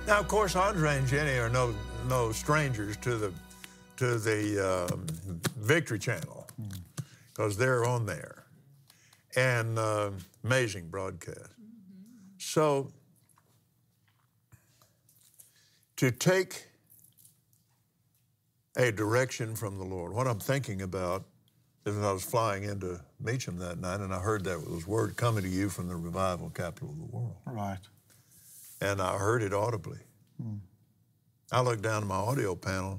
Now, of course, Andre and Jenny are no strangers to the Victory Channel because they're on there, and amazing broadcast. So to take a direction from the Lord, what I'm thinking about is I was flying into Meacham that night, and I heard that was word coming to you from the revival capital of the world. Right. And I heard it audibly. I looked down at my audio panel.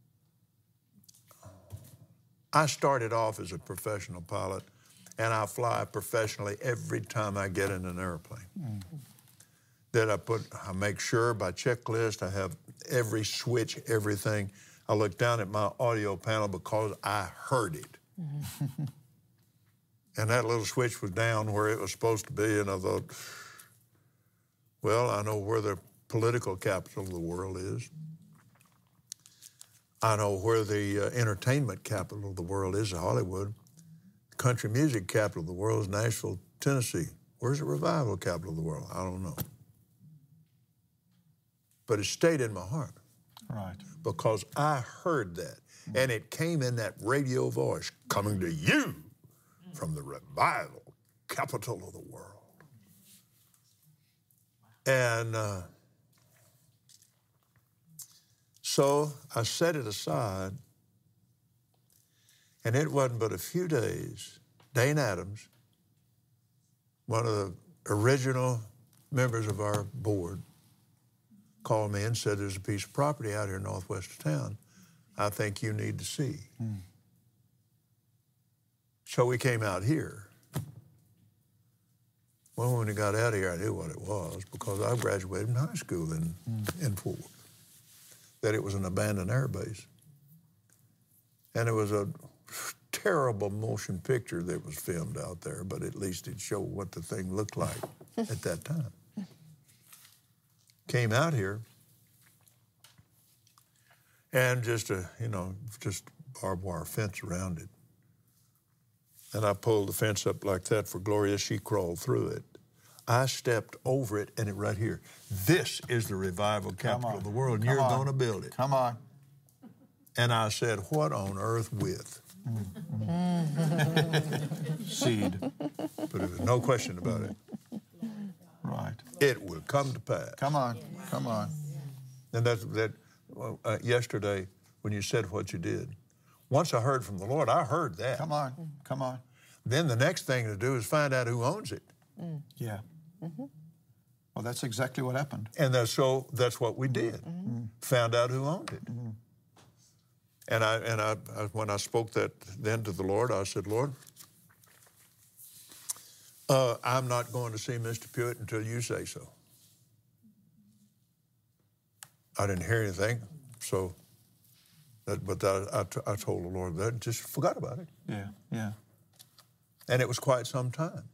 I started off as a professional pilot, and I fly professionally every time I get in an airplane. That I make sure by checklist, I have every switch, everything. I looked down at my audio panel because I heard it. And that little switch was down where it was supposed to be, and I thought, well, I know where the political capital of the world is. I know where the entertainment capital of the world is, Hollywood. The country music capital of the world is Nashville, Tennessee. Where's the revival capital of the world? I don't know. But it stayed in my heart. Right. Because I heard that. And it came in that radio voice, coming to you from the revival capital of the world. And so I set it aside, and it wasn't but a few days. Dane Adams, one of the original members of our board, called me and said, there's a piece of property out here northwest of town I think you need to see. So we came out here. Well, when we got out of here, I knew what it was because I graduated from high school in Fort Worth. That it was an abandoned air base. And it was a terrible motion picture that was filmed out there, but at least it showed what the thing looked like at that time. Came out here, and just barbed wire fence around it. And I pulled the fence up like that for Gloria. She crawled through it. I stepped over it, and it right here. This is the revival capital of the world, and you're going to build it. Come on. And I said, what on earth with? Seed. But there was no question about it. Right. It will come to pass. Come on. Come on. And yesterday, when you said what you did, once I heard from the Lord, I heard that. Come on. Come on. Then the next thing to do is find out who owns it. Yeah. Well, that's exactly what happened. And that's what we did. Found out who owned it. And I when I spoke that then to the Lord, I said, Lord, I'm not going to see Mr. Pewitt until you say so. I didn't hear anything, so, I told the Lord that, just forgot about it. Yeah, yeah. And it was quite some time.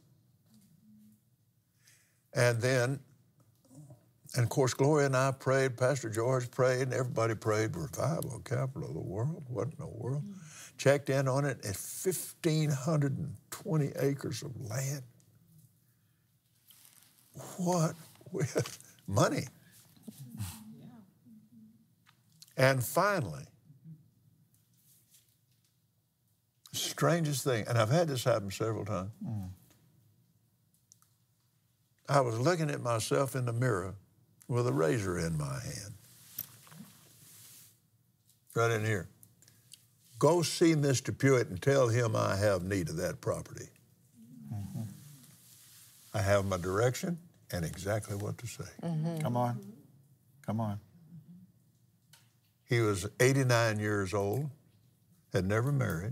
And then, and of course, Gloria and I prayed, Pastor George prayed, and everybody prayed, revival capital of the world. What in the world? Checked in on it at 1,520 acres of land. What with money? And finally, strangest thing, and I've had this happen several times. I was looking at myself in the mirror with a razor in my hand. Right in here. Go see Mr. Pewitt and tell him I have need of that property. I have my direction and exactly what to say. Come on. Come on. He was 89 years old, had never married,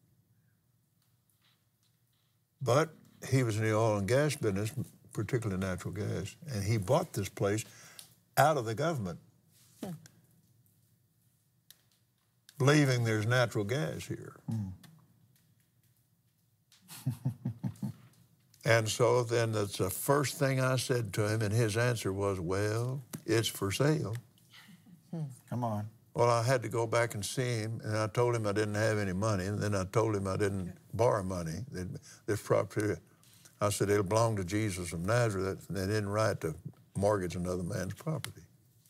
but he was in the oil and gas business, particularly natural gas, and he bought this place out of the government, believing there's natural gas here. And so then that's the first thing I said to him, and his answer was, well, it's for sale. Come on. Well, I had to go back and see him, and I told him I didn't have any money, and then I told him I didn't borrow money. This property, I said, it'll belong to Jesus of Nazareth, and they didn't write to mortgage another man's property.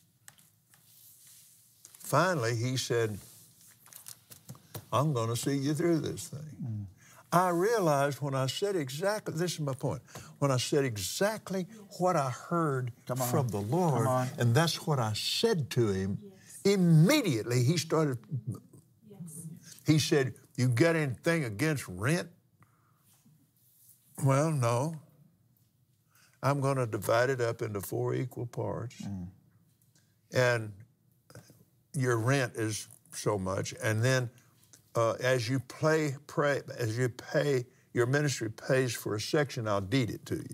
finally he said, I'm going to see you through this thing. I realized when I said exactly, this is my point, when I said exactly what I heard from the Lord, and that's what I said to him, immediately he started, he said, you got anything against rent? Well, no. I'm going to divide it up into 4 equal parts. And your rent is so much. And then as you pay, your ministry pays for a section, I'll deed it to you.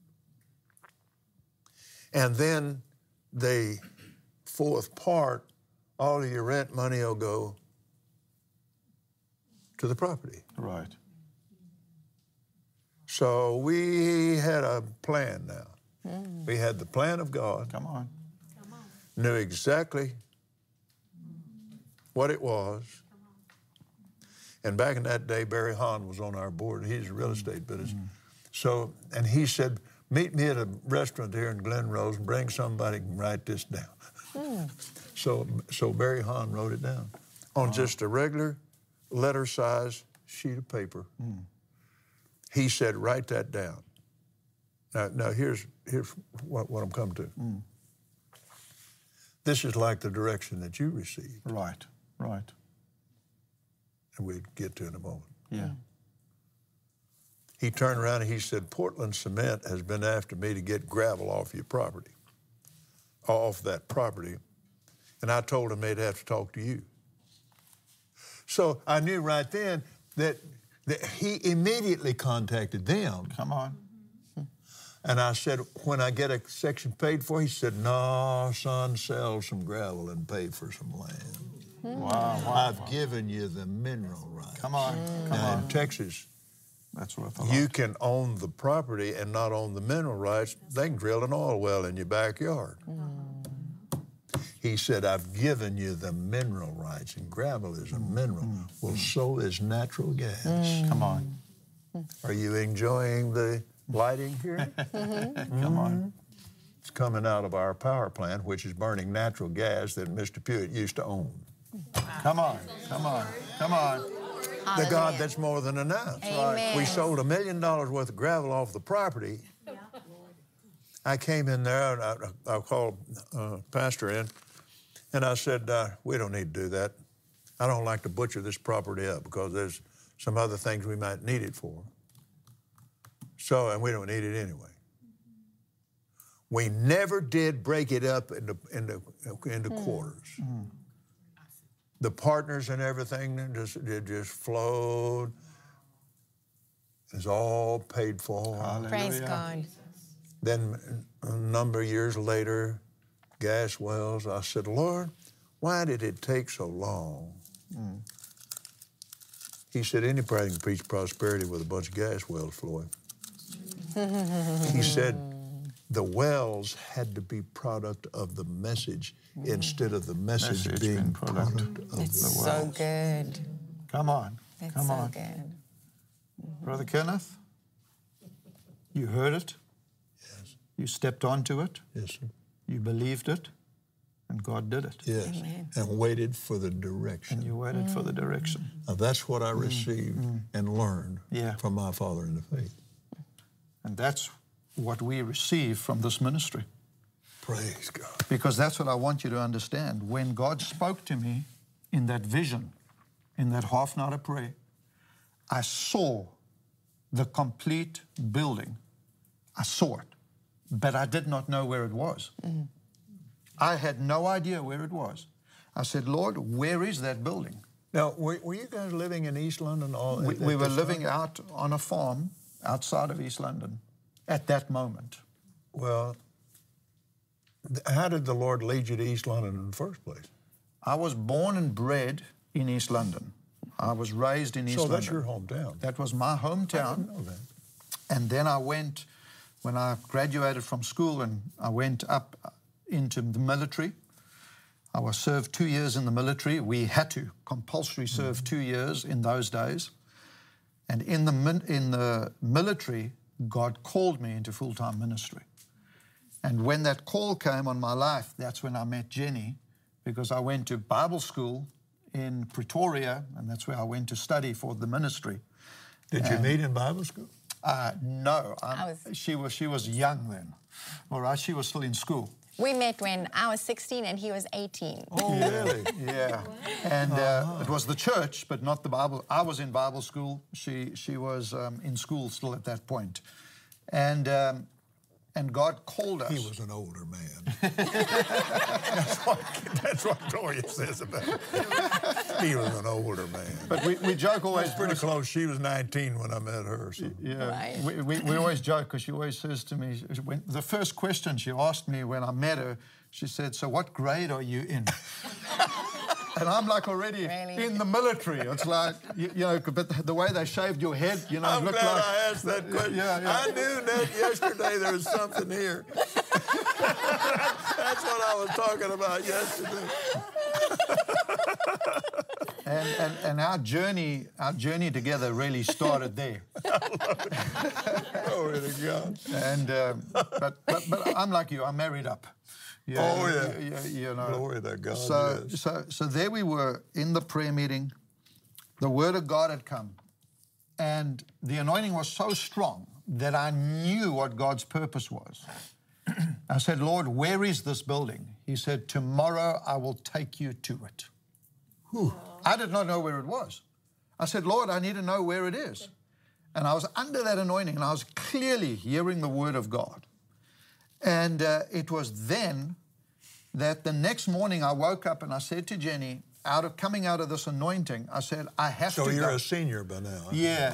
And then the 4th part, all of your rent money will go to the property. Right. So we had a plan now. We had the plan of God. Come on. Knew exactly what it was. And back in that day, Barry Hahn was on our board. He's a real estate business. So, and he said, meet me at a restaurant here in Glen Rose and bring somebody and write this down. So Barry Hahn wrote it down on just a regular letter size sheet of paper. He said, write that down. Now here's what I'm coming to. This is like the direction that you received. Right. And we'll get to in a moment. Yeah. He turned around and he said, Portland Cement has been after me to get gravel off your property, off that property. And I told him they'd have to talk to you. So I knew right then that he immediately contacted them. Come on. And I said, when I get a section paid for, he said, no, son, sell some gravel and pay for some land. Wow. I've given you the mineral rights. Come on. Now, in Texas, that's worth a lot. you can own the property and not own the mineral rights. They can drill an oil well in your backyard. He said, I've given you the mineral rights, and gravel is a mineral. Well, so is natural gas. Come on. Are you enjoying the lighting here? Come on. It's coming out of our power plant, which is burning natural gas that Mr. Pewitt used to own. Come on. The God that's more than enough. Amen. We sold $1 million worth of gravel off the property. I came in there and I called Pastor in, and I said, we don't need to do that. I don't like to butcher this property up because there's some other things we might need it for. So, and we don't need it anyway. We never did break it up into quarters. The partners and everything just flowed. It's all paid for. Hallelujah. Praise God. Then a number of years later, gas wells, I said, Lord, why did it take so long? He said, anybody can preach prosperity with a bunch of gas wells flowing. He said, the wells had to be product of the message instead of the message being product of the wells. So good. Come on. It's Come so on. good. Brother Kenneth, you heard it. Yes. You stepped onto it. Yes, sir. You believed it. And God did it. Yes. Amen. And waited for the direction. And you waited for the direction. Now, that's what I received and learned from my father in the faith. And that's what we receive from this ministry. Praise God. Because that's what I want you to understand. When God spoke to me in that vision, in that half an hour prayer, I saw the complete building. I saw it, but I did not know where it was. I had no idea where it was. I said, Lord, where is that building? Now, were you guys living in East London? We were living out on a farm outside of East London at that moment. Well, how did the Lord lead you to East London in the first place? I was born and bred in East London. I was raised in East London. So that's your hometown. That was my hometown. I didn't know that. And then I went, when I graduated from school, and I went up into the military. I was served 2 years in the military. We had to compulsory serve 2 years in those days. And in the military, God called me into full-time ministry. And when that call came on my life, that's when I met Jenny, because I went to Bible school in Pretoria, and that's where I went to study for the ministry. Did you meet in Bible school? No, she was young then. All right, she was still in school. We met when I was 16 and he was 18. Oh, really? Yeah. And it was the church, but not the Bible. I was in Bible school. She was in school still at that point. And God called us. He was an older man. that's what Gloria says about him. He was an older man. But we joke always. Pretty close. She was 19 when I met her. So. Yeah, Right. we always joke because she always says to me, the first question she asked me when I met her, she said, "So what grade are you in?" And I'm like already Really? in the military. It's like, you know, but the way they shaved your head, you know, I'm it looked glad like... I asked that question. Yeah. I knew that yesterday there was something here. That's what I was talking about yesterday. And our journey together really started there. Glory to God. And but I'm like you. I'm married up. Yeah, Oh, yeah. You know. Glory to God. So there we were in the prayer meeting. The word of God had come, and the anointing was so strong that I knew what God's purpose was. I said, "Lord, where is this building?" He said, "Tomorrow I will take you to it." Whew. I did not know where it was. I said, "Lord, I need to know where it is." And I was under that anointing, and I was clearly hearing the word of God. And it was then that the next morning I woke up and I said to Jenny, coming out of this anointing, I said, "I have to go." So you're a senior by now. Yeah.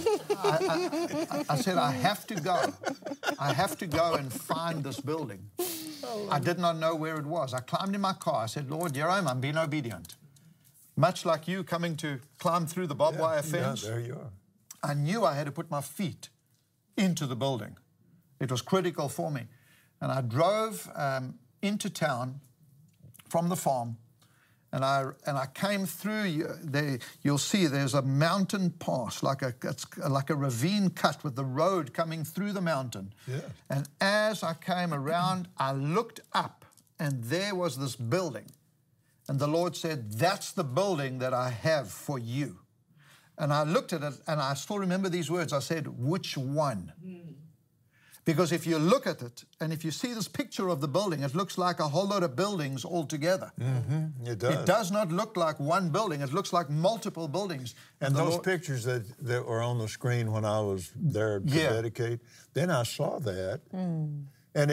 I said, "I have to go. I have to go and find this building." I did not know where it was. I climbed in my car. I said, "Lord, here I am. I'm being obedient." Much like you coming to climb through the barbed wire fence. Yeah, there you are. I knew I had to put my feet into the building. It was critical for me. And I drove into town from the farm, and I came through. You'll see there's a mountain pass, it's like a ravine cut with the road coming through the mountain. Yeah. And as I came around, I looked up, and there was this building. And the Lord said, "That's the building that I have for you." And I looked at it, and I still remember these words. I said, "Which one?" Because if you look at it, and if you see this picture of the building, it looks like a whole lot of buildings all together. Mm-hmm. It does. It does not look like one building. It looks like multiple buildings. And those pictures that were on the screen when I was there to dedicate, then I saw that, and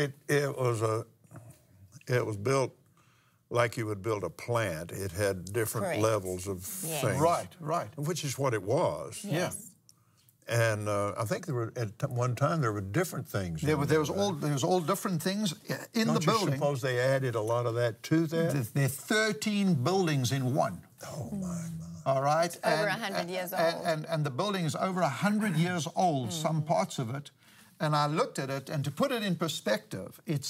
it was built like you would build a plant. It had different Correct. levels of things. Right. Which is what it was. Yes. And I think there were at one time there were different things. There was all different things in the Don't building. you suppose they added a lot of that to that? There are 13 buildings in one. Oh my! All right. Over 100 years old. And the building is over 100 years old, some parts of it. And I looked at it, and to put it in perspective, it's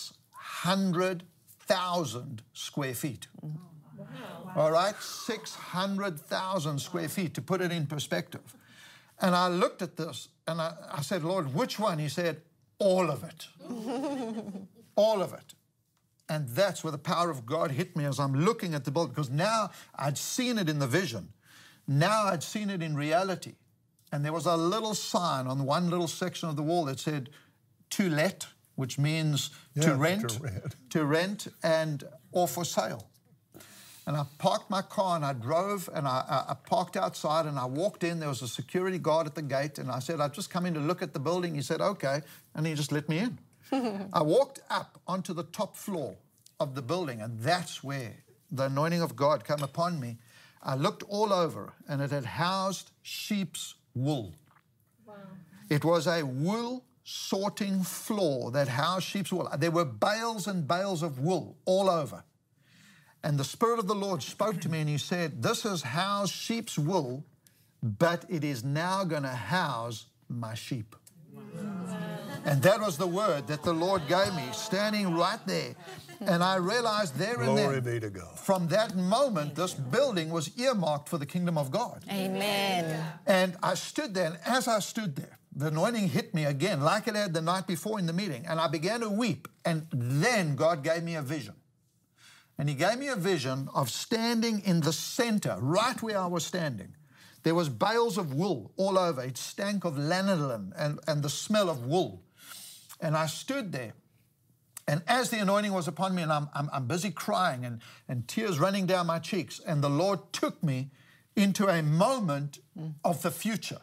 600,000 square feet. All right? 600,000 square feet, to put it in perspective. And I looked at this, and I said, "Lord, which one?" He said, "All of it." All of it. And that's where the power of God hit me as I'm looking at the building, because now I'd seen it in the vision. Now I'd seen it in reality. And there was a little sign on one little section of the wall that said, "To let," which means to rent, or for sale. And I parked my car, and I drove, and I parked outside, and I walked in. There was a security guard at the gate, and I said, "I've just come in to look at the building." He said, "Okay," and he just let me in. I walked up onto the top floor of the building, and that's where the anointing of God came upon me. I looked all over, and it had housed sheep's wool. Wow. It was a wool sorting floor that housed sheep's wool. There were bales and bales of wool all over. And the Spirit of the Lord spoke to me, and He said, "This has housed sheep's wool, but it is now going to house my sheep." And that was the word that the Lord gave me, standing right there. And I realized there and Glory then, be to God. from that moment, this building was earmarked for the kingdom of God. Amen. And I stood there, and as I stood there, the anointing hit me again, like it had the night before in the meeting, and I began to weep. And then God gave me a vision. And he gave me a vision of standing in the center, right where I was standing. There was bales of wool all over. It stank of lanolin and the smell of wool. And I stood there. And as the anointing was upon me, and I'm busy crying and tears running down my cheeks, and the Lord took me into a moment of the future.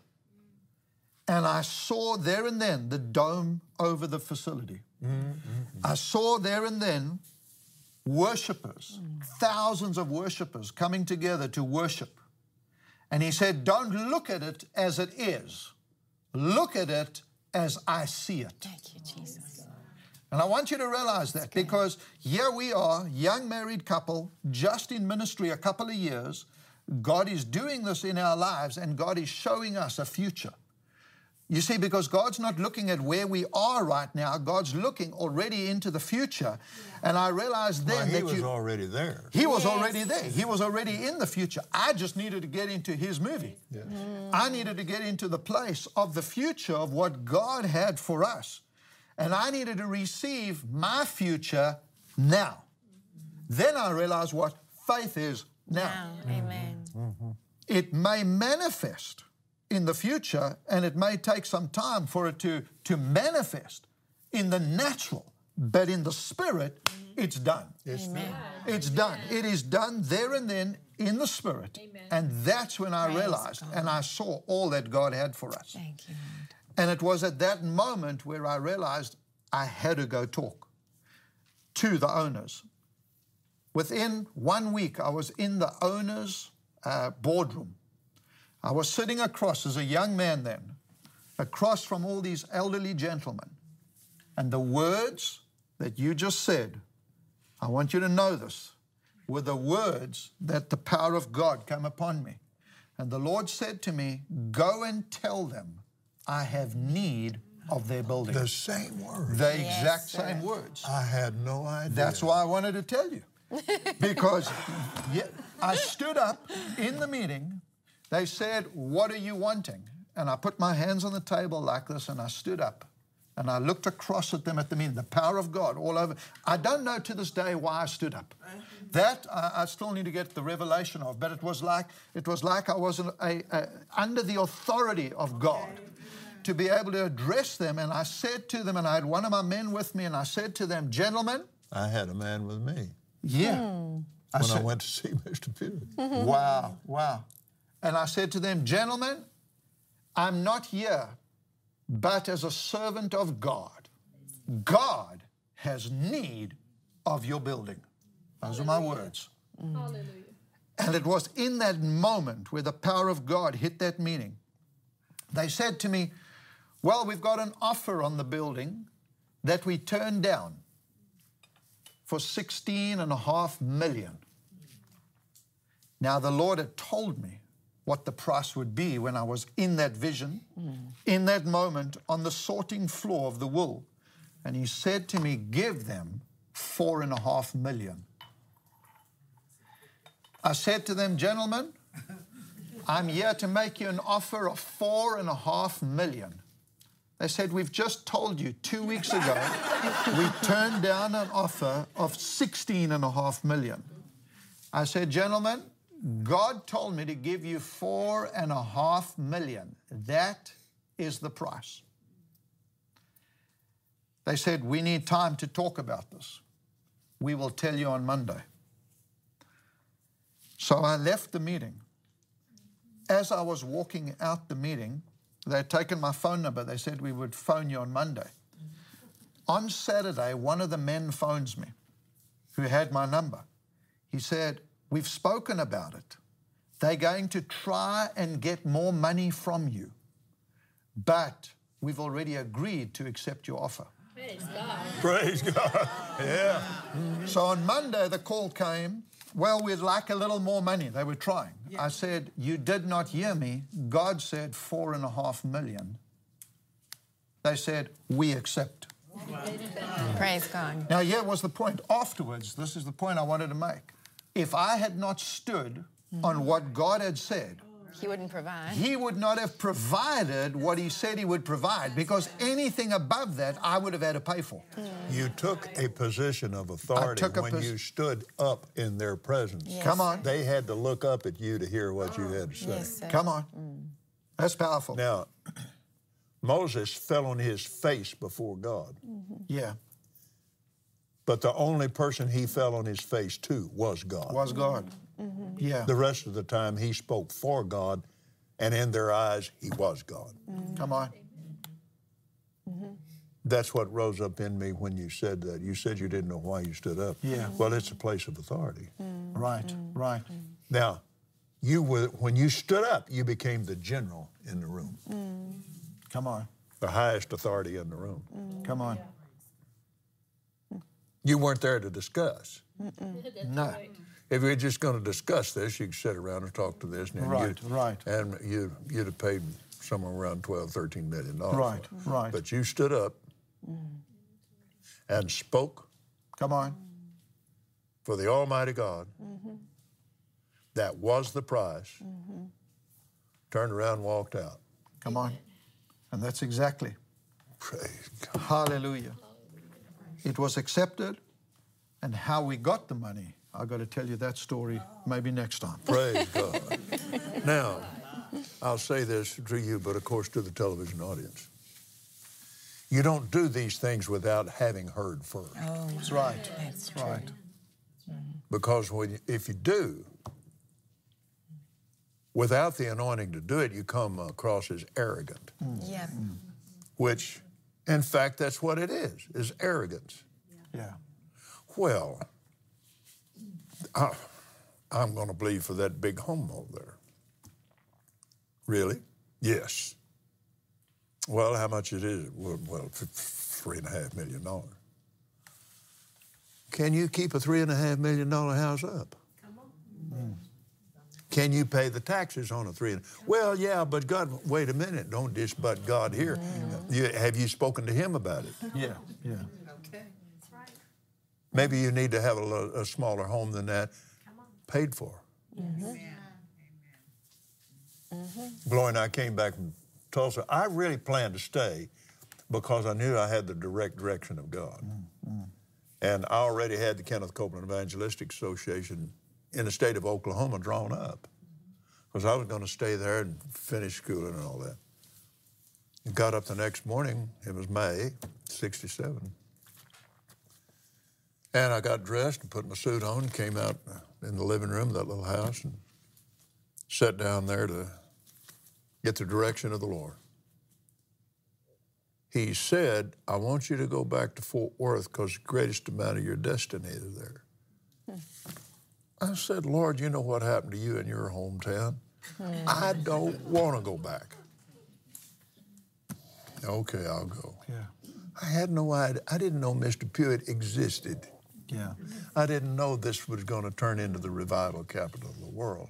And I saw there and then the dome over the facility. I saw there and then worshipers, thousands of worshipers coming together to worship. And he said, don't look at it as it is. Look at it as I see it. Thank you, Jesus. And I want you to realize that, because here we are, young married couple, just in ministry a couple of years. God is doing this in our lives, and God is showing us a future. You see, because God's not looking at where we are right now. God's looking already into the future. Yeah. And I realized then that He was already there. He was already there. He was already in the future. I just needed to get into His movie. Yes. I needed to get into the place of the future of what God had for us. And I needed to receive my future now. Then I realized what faith is now. Amen. It may manifest in the future, and it may take some time for it to manifest in the natural, but in the spirit, it's done. Amen. It's done. It is done there and then in the spirit. Amen. And that's when I Praise realized God. and I saw all that God had for us. Thank you, Lord. And it was at that moment where I realized I had to go talk to the owners. Within 1 week, I was in the owner's boardroom. I was sitting across, as a young man then, across from all these elderly gentlemen. And the words that you just said, I want you to know this, were the words that the power of God came upon me. And the Lord said to me, go and tell them I have need of their building. The same words. The Yes, exact sir. same words. I had no idea. That's why I wanted to tell you. Because I stood up in the meeting. They said, what are you wanting? And I put my hands on the table like this, and I stood up. And I looked across at them at the meeting, the power of God all over. I don't know to this day why I stood up. That I still need to get the revelation of, but it was like I was under the authority of God to be able to address them. And I said to them, and I had one of my men with me, and I said to them, gentlemen. I had a man with me Yeah. when I went to see Mr. Pugh. Wow. And I said to them, gentlemen, I'm not here but as a servant of God. God has need of your building. Those are my words. Hallelujah. And it was in that moment where the power of God hit that meeting. They said to me, well, we've got an offer on the building that we turned down for $16.5 million. Now, the Lord had told me what the price would be when I was in that vision, in that moment, on the sorting floor of the wool. And He said to me, give them $4.5 million. I said to them, gentlemen, I'm here to make you an offer of $4.5 million. They said, we've just told you 2 weeks ago we turned down an offer of $16.5 million. I said, gentlemen, God told me to give you $4.5 million. That is the price. They said, we need time to talk about this. We will tell you on Monday. So I left the meeting. As I was walking out the meeting, they had taken my phone number. They said we would phone you on Monday. On Saturday, one of the men phones me who had my number. He said, we've spoken about it. They're going to try and get more money from you, but we've already agreed to accept your offer. Praise God. Praise God. Yeah. So on Monday, the call came, well, we'd like a little more money. They were trying. I said, you did not hear me. God said $4.5 million. They said, we accept. Praise God. Now, here was the point. Afterwards, this is the point I wanted to make. If I had not stood on what God had said, He wouldn't provide. He would not have provided what he said he would provide, because anything above that I would have had to pay for. You took a position of authority when you stood up in their presence. Yes. Come on. They had to look up at you to hear what you had to say. Yes, sir. Come on. That's powerful. Now, Moses fell on his face before God. Yeah. But the only person he fell on his face to was God. Was God. Yeah. The rest of the time he spoke for God, and in their eyes he was God. Come on. That's what rose up in me when you said that. You said you didn't know why you stood up. Yeah. Well, it's a place of authority. Right, right. Now, when you stood up, you became the general in the room, Come on. the highest authority in the room. Come on. You weren't there to discuss. No. If you're just going to discuss this, you could sit around and talk to this, and Right, right. and you'd have paid somewhere around $12-13 million. Right, for it. right. But you stood up and spoke Come on. for the Almighty God. That was the price. Turned around and walked out. Come on. And that's exactly. Praise God. Hallelujah. It was accepted, and how we got the money, I've got to tell you that story maybe next time. Praise God. Now, I'll say this to you, but of course to the television audience. You don't do these things without having heard first. Oh, That's right. That's That's right. Because if you do, without the anointing to do it, you come across as arrogant, Yeah. which, in fact, that's what it is arrogance. Yeah. Well, I'm going to believe for that big home over there. Really? Yes. Well, how much it is? Well, $3.5 million. Can you keep a $3.5 million house up? Come on. Can you pay the taxes on a Well, yeah, but God, wait a minute. Don't just but God here. Have you spoken to him about it? Yeah. Yeah. Okay. That's right. Maybe you need to have a smaller home than that paid for. Gloria and I came back from Tulsa. I really planned to stay because I knew I had the direct direction of God. And I already had the Kenneth Copeland Evangelistic Association in the state of Oklahoma drawn up because I was going to stay there and finish schooling and all that. I got up the next morning. It was May, 1967. And I got dressed and put my suit on and came out in the living room of that little house and sat down there to get the direction of the Lord. He said, I want you to go back to Fort Worth because the greatest amount of your destiny is there. I said, Lord, you know what happened to you in your hometown? I don't want to go back. Okay, I'll go. Yeah. I had no idea. I didn't know Mr. Pewitt existed. Yeah. I didn't know this was going to turn into the revival capital of the world.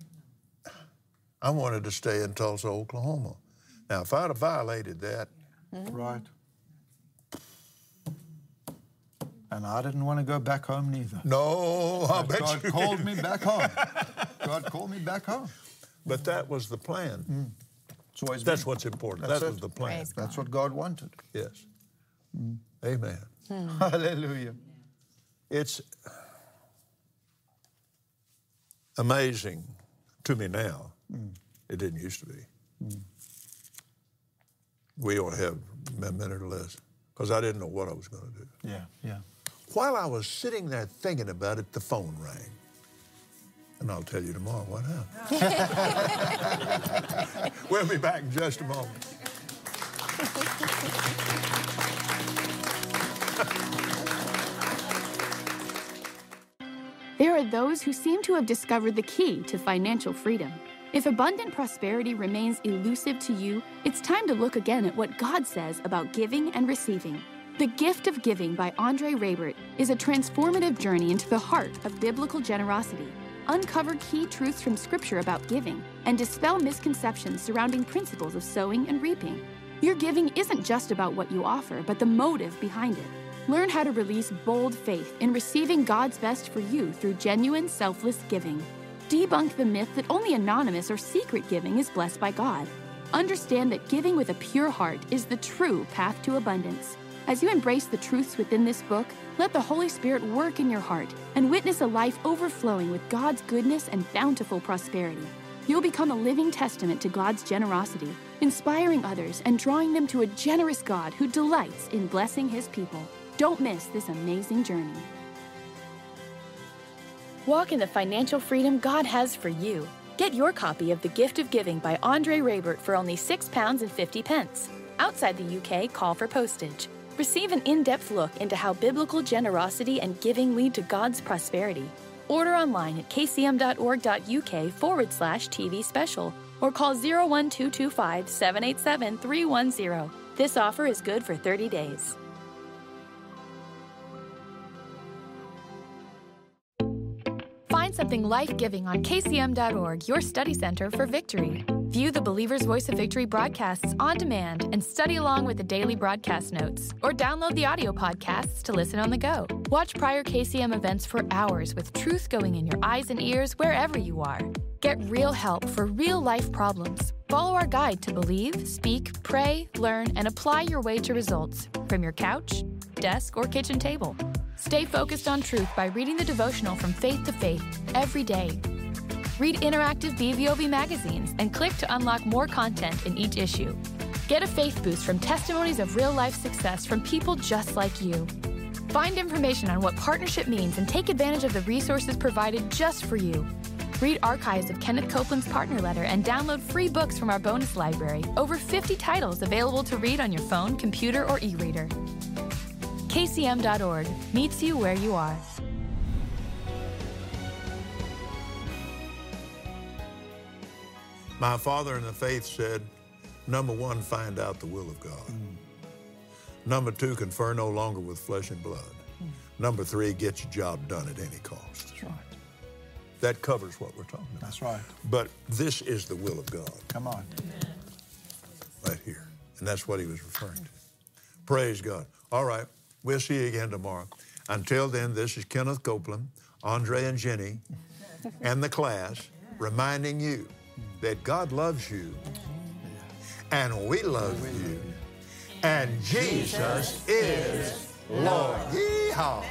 I wanted to stay in Tulsa, Oklahoma. Now, if I'd have violated that, Right. And I didn't want to go back home neither. no, I bet God you called didn't. me back home. God called me back home. But that was the plan. It's always That's been. what's important. That's that it. was the plan. Praise That's what God wanted. Yes. Amen. Hallelujah. It's amazing to me now. It didn't used to be. We don't have a minute or less because I didn't know what I was going to do. Yeah, yeah. While I was sitting there thinking about it, the phone rang. And I'll tell you tomorrow what happened. We'll be back in just a moment. There are those who seem to have discovered the key to financial freedom. If abundant prosperity remains elusive to you, it's time to look again at what God says about giving and receiving. The Gift of Giving by Andre Raybert is a transformative journey into the heart of biblical generosity. Uncover key truths from Scripture about giving and dispel misconceptions surrounding principles of sowing and reaping. Your giving isn't just about what you offer, but the motive behind it. Learn how to release bold faith in receiving God's best for you through genuine, selfless giving. Debunk the myth that only anonymous or secret giving is blessed by God. Understand that giving with a pure heart is the true path to abundance. As you embrace the truths within this book, let the Holy Spirit work in your heart and witness a life overflowing with God's goodness and bountiful prosperity. You'll become a living testament to God's generosity, inspiring others and drawing them to a generous God who delights in blessing His people. Don't miss this amazing journey. Walk in the financial freedom God has for you. Get your copy of The Gift of Giving by Andre Raybert for only £6.50. Outside the UK, call for postage. Receive an in-depth look into how biblical generosity and giving lead to God's prosperity. Order online at kcm.org.uk/TV special or call 01225 787 310. This offer is good for 30 days. Find something life-giving on kcm.org, your study center for victory. View the Believer's Voice of Victory broadcasts on demand and study along with the daily broadcast notes, or download the audio podcasts to listen on the go. Watch prior KCM events for hours with truth going in your eyes and ears wherever you are. Get real help for real-life problems. Follow our guide to believe, speak, pray, learn, and apply your way to results from your couch, desk, or kitchen table. Stay focused on truth by reading the devotional From Faith to Faith every day. Read interactive BVOV magazines and click to unlock more content in each issue. Get a faith boost from testimonies of real-life success from people just like you. Find information on what partnership means and take advantage of the resources provided just for you. Read archives of Kenneth Copeland's partner letter and download free books from our bonus library. Over 50 titles available to read on your phone, computer, or e-reader. KCM.org meets you where you are. My father in the faith said, number one, find out the will of God. Number two, confer no longer with flesh and blood. Number three, get your job done at any cost. That's right. That covers what we're talking about. That's right. But this is the will of God. Come on. Right here. And that's what he was referring to. Praise God. All right. We'll see you again tomorrow. Until then, this is Kenneth Copeland, Andre and Jenny, and the class reminding you that God loves you, and we love you, and Jesus is Lord. Yeehaw!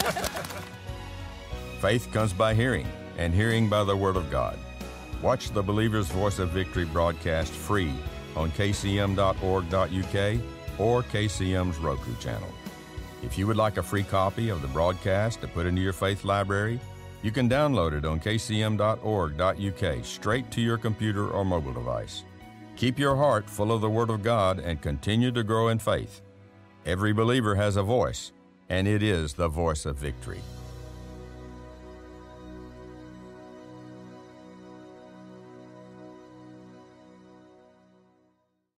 Faith comes by hearing, and hearing by the Word of God. Watch the Believer's Voice of Victory broadcast free on kcm.org.uk or KCM's Roku channel. If you would like a free copy of the broadcast to put into your faith library, you can download it on kcm.org.uk straight to your computer or mobile device. Keep your heart full of the Word of God and continue to grow in faith. Every believer has a voice, and it is the voice of victory.